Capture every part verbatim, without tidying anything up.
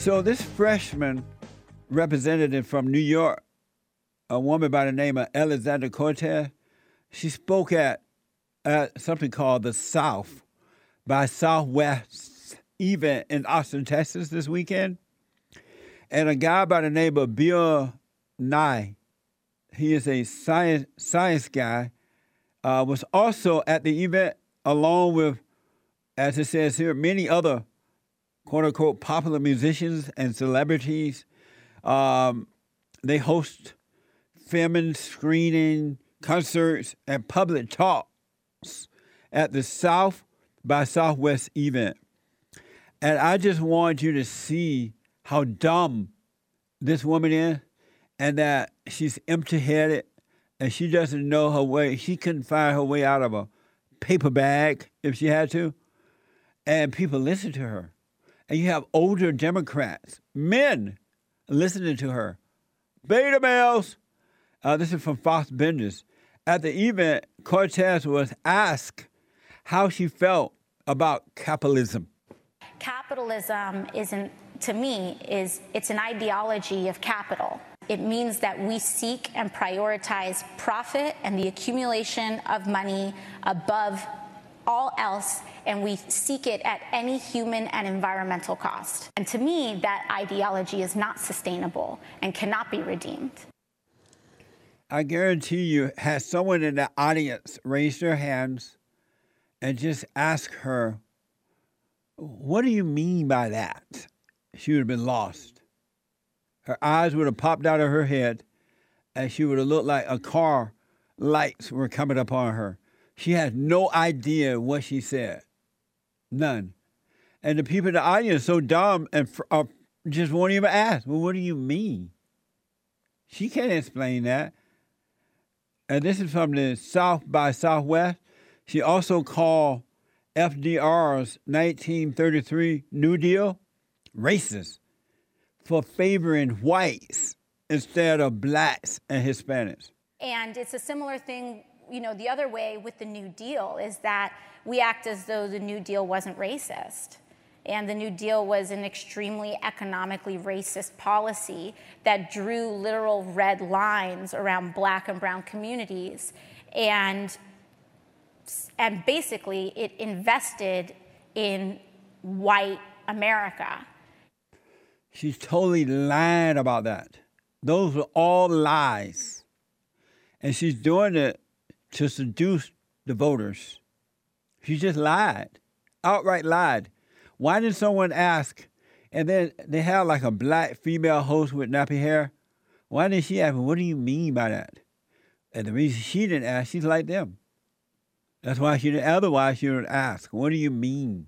So this freshman representative from New York, a woman by the name of Alexandria Cortez, she spoke at, at something called the South by Southwest event in Austin, Texas this weekend. And a guy by the name of Bill Nye, he is a science science guy, uh, was also at the event along with, as it says here, many other quote-unquote popular musicians and celebrities. Um, they host filming, screening, concerts, and public talks at the South by Southwest event. And I just want you to see how dumb this woman is and that she's empty-headed and she doesn't know her way. She couldn't find her way out of a paper bag if she had to. And people listen to her. And you have older Democrats, men, listening to her. Beta males. Uh, this is from Fox Business. At the event, Cortez was asked how she felt about capitalism. Capitalism isn't, to me, is it's an ideology of capital. It means that we seek and prioritize profit and the accumulation of money above all else, and we seek it at any human and environmental cost. And to me, that ideology is not sustainable and cannot be redeemed. I guarantee you, had someone in the audience raise their hands and just ask her, what do you mean by that? She would have been lost. Her eyes would have popped out of her head, and she would have looked like a car lights were coming upon her. She had no idea what she said. None. And the people in the audience are so dumb and uh, just won't even ask, well, what do you mean? She can't explain that. And this is from the South by Southwest. She also called F D R's nineteen thirty-three New Deal racist for favoring whites instead of blacks and Hispanics. And it's a similar thing, you know, the other way with the New Deal is that we act as though the New Deal wasn't racist. And the New Deal was an extremely economically racist policy that drew literal red lines around black and brown communities. And, and basically, it invested in white America. She's totally lying about that. Those are all lies. And she's doing it to seduce the voters. She just lied, outright lied. Why did someone ask, and then they have like a black female host with nappy hair? Why didn't she ask, what do you mean by that? And the reason she didn't ask, she's like them. That's why she didn't, otherwise she would ask, what do you mean?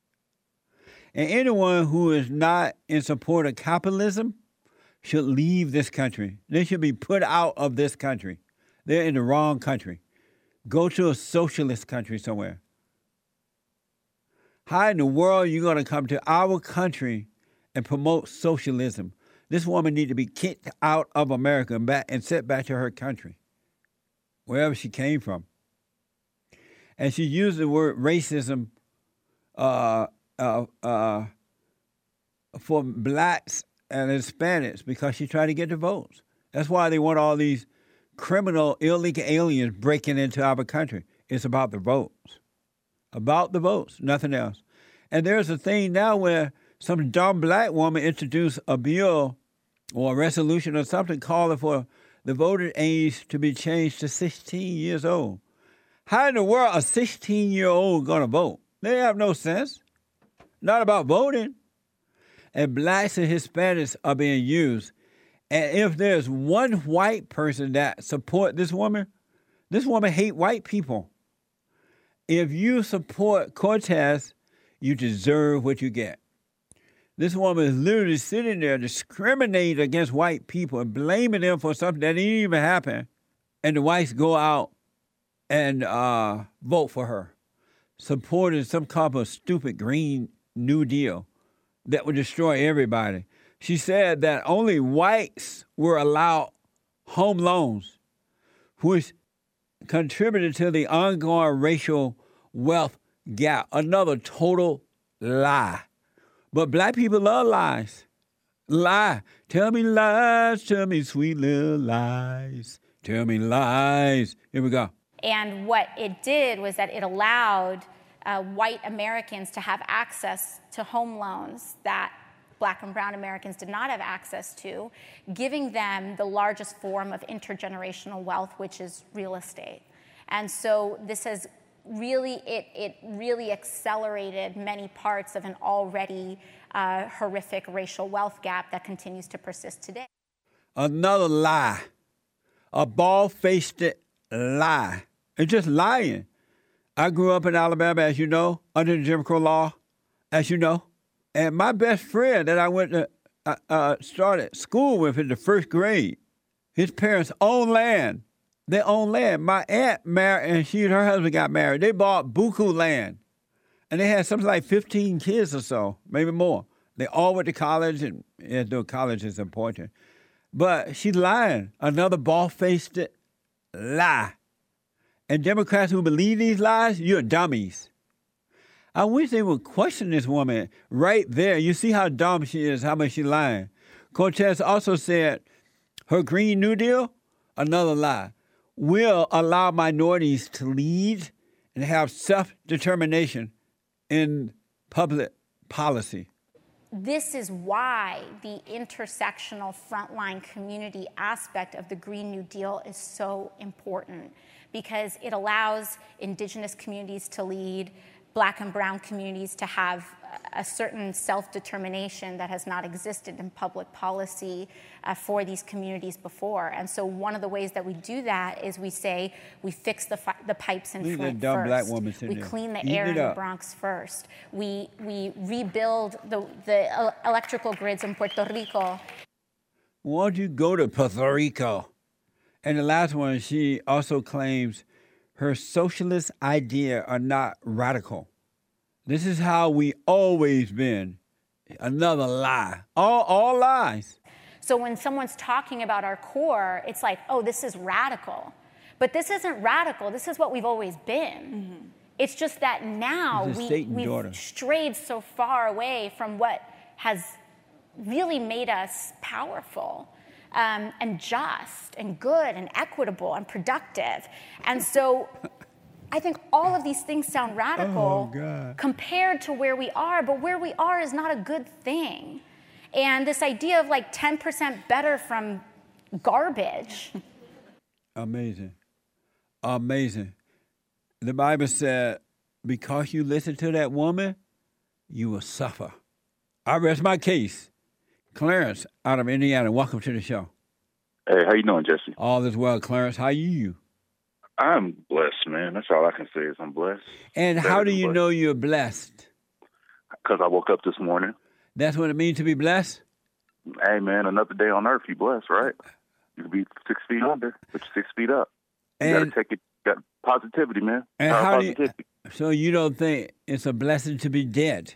And anyone who is not in support of capitalism should leave this country. They should be put out of this country. They're in the wrong country. Go to a socialist country somewhere. How in the world are you going to come to our country and promote socialism? This woman needs to be kicked out of America and, back, and sent back to her country, wherever she came from. And she used the word racism uh, uh, uh, for blacks and Hispanics because she tried to get the votes. That's why they want all these criminal, illegal aliens breaking into our country. It's about the votes. About the votes, nothing else. And there's a thing now where some dumb black woman introduced a bill or a resolution or something calling for the voting age to be changed to sixteen years old. How in the world a sixteen-year-old going to vote? They have no sense. Not about voting. And blacks and Hispanics are being used. And if there's one white person that support this woman, this woman hate white people. If you support Cortez, you deserve what you get. This woman is literally sitting there discriminating against white people and blaming them for something that didn't even happen. And the whites go out and uh, vote for her, supporting some kind of stupid Green New Deal that would destroy everybody. She said that only whites were allowed home loans, which contributed to the ongoing racial wealth gap. Another total lie. But black people love lies. Lie. Tell me lies. Tell me sweet little lies. Tell me lies. Here we go. And what it did was that it allowed uh, white Americans to have access to home loans that Black and brown Americans did not have access to, giving them the largest form of intergenerational wealth, which is real estate. And so this has really, it, it really accelerated many parts of an already uh, horrific racial wealth gap that continues to persist today. Another lie. A bald-faced lie. It's just lying. I grew up in Alabama, as you know, under the Jim Crow law, as you know. And my best friend that I went to uh, uh, started school with in the first grade, his parents owned land. They owned land. My aunt married, and she and her husband got married. They bought buku land. And they had something like fifteen kids or so, maybe more. They all went to college, and yeah, though college is important. But she's lying. Another bald-faced lie. And Democrats who believe these lies, you're dummies. I wish they would question this woman right there. You see how dumb she is, how much she's lying. Cortez also said her Green New Deal, another lie, will allow minorities to lead and have self-determination in public policy. This is why the intersectional frontline community aspect of the Green New Deal is so important, because it allows indigenous communities to lead, Black and brown communities to have a certain self-determination that has not existed in public policy uh, for these communities before. And so one of the ways that we do that is we say we fix the, fi- the pipes in Leave Flint that dumb first. black woman sitting We there. clean the Eating air it in the up. Bronx first. We, we rebuild the, the el- electrical grids in Puerto Rico. Why don't you go to Puerto Rico? And the last one, she also claims her socialist idea are not radical. This is how we always been. Another lie. All, all lies. So when someone's talking about our core, it's like, oh, this is radical. But this isn't radical. This is what we've always been. Mm-hmm. It's just that now It's a we, Satan we've daughter. strayed so far away from what has really made us powerful. Um, and just and good and equitable and productive. And so I think all of these things sound radical Oh, compared to where we are, but where we are is not a good thing. And this idea of like ten percent better from garbage. Amazing. Amazing. The Bible said, because you listen to that woman, you will suffer. I rest my case. Clarence out of Indiana, welcome to the show. Hey, how you doing, Jesse? All is well, Clarence. How are you? I'm blessed, man. That's all I can say is I'm blessed. And Better how do than you blessed. know you're blessed? Because I woke up this morning. That's what it means to be blessed? Hey, man, another day on earth, you blessed, right? You could be six feet under, but you're six feet up. You And, got to take it. Got positivity, man. and Power how do you, positivity. so you don't think it's a blessing to be dead?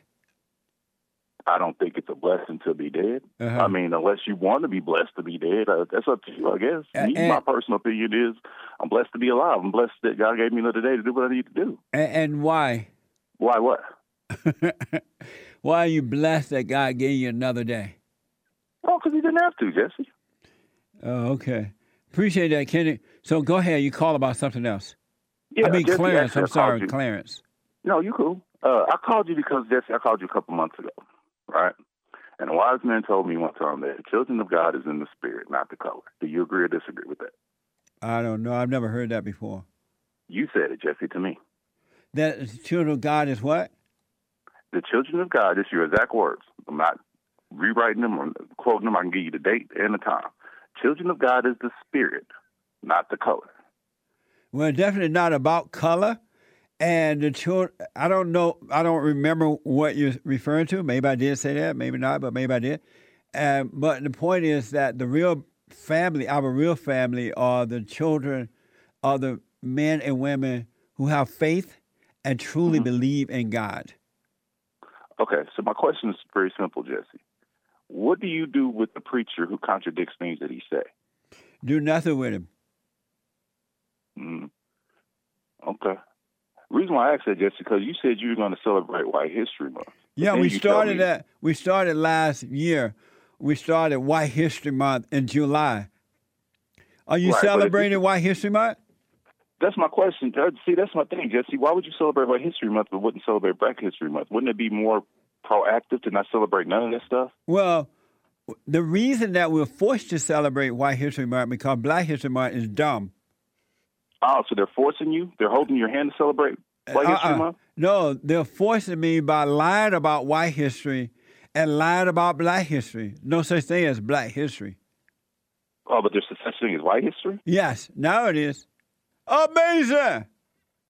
I don't think it's a blessing to be dead. Uh-huh. I mean, unless you want to be blessed to be dead, uh, that's up to you, I guess. Uh, Me, and- my personal opinion is I'm blessed to be alive. I'm blessed that God gave me another day to do what I need to do. And, and why? Why what? Why are you blessed that God gave you another day? Oh, because he didn't have to, Jesse. Oh, okay. Appreciate that, Kenny. So go ahead. You call about something else. Yeah, I mean, Jesse, Clarence. actually, I'm I called sorry, you. Clarence. No, you cool. Uh, I called you because, Jesse, I called you a couple months ago, right? And a wise man told me one time that the children of God is in the spirit, not the color. Do you agree or disagree with that? I don't know. I've never heard that before. You said it, Jesse, to me. That the children of God is what? The children of God, it's your exact words. I'm not rewriting them or quoting them. I can give you the date and the time. Children of God is the spirit, not the color. Well, definitely not about color. And the children, I don't know, I don't remember what you're referring to. Maybe I did say that, maybe not, but maybe I did. Um, but the point is that the real family, our real family, are the children, are the men and women who have faith and truly Mm-hmm. believe in God. Okay, so my question is very simple, Jesse. What do you do with the preacher who contradicts things that he say? Do nothing with him. Mm. Okay. The reason why I asked that, Jesse, because you said you were going to celebrate White History Month. But Yeah, then we you told started me- that. We started last year we started White History Month in July. Are you Right, but it- celebrating White History Month? That's my question. Uh, See, that's my thing, Jesse. Why would you celebrate White History Month but wouldn't celebrate Black History Month? Wouldn't it be more proactive to not celebrate none of that stuff? Well, the reason that we're forced to celebrate White History Month because Black History Month is dumb. Oh, so they're forcing you? They're holding your hand to celebrate White History Uh-uh. Month? No, they're forcing me by lying about white history and lying about Black history. No such thing as Black history. Oh, but there's such thing as white history? Yes, now it is. Amazing!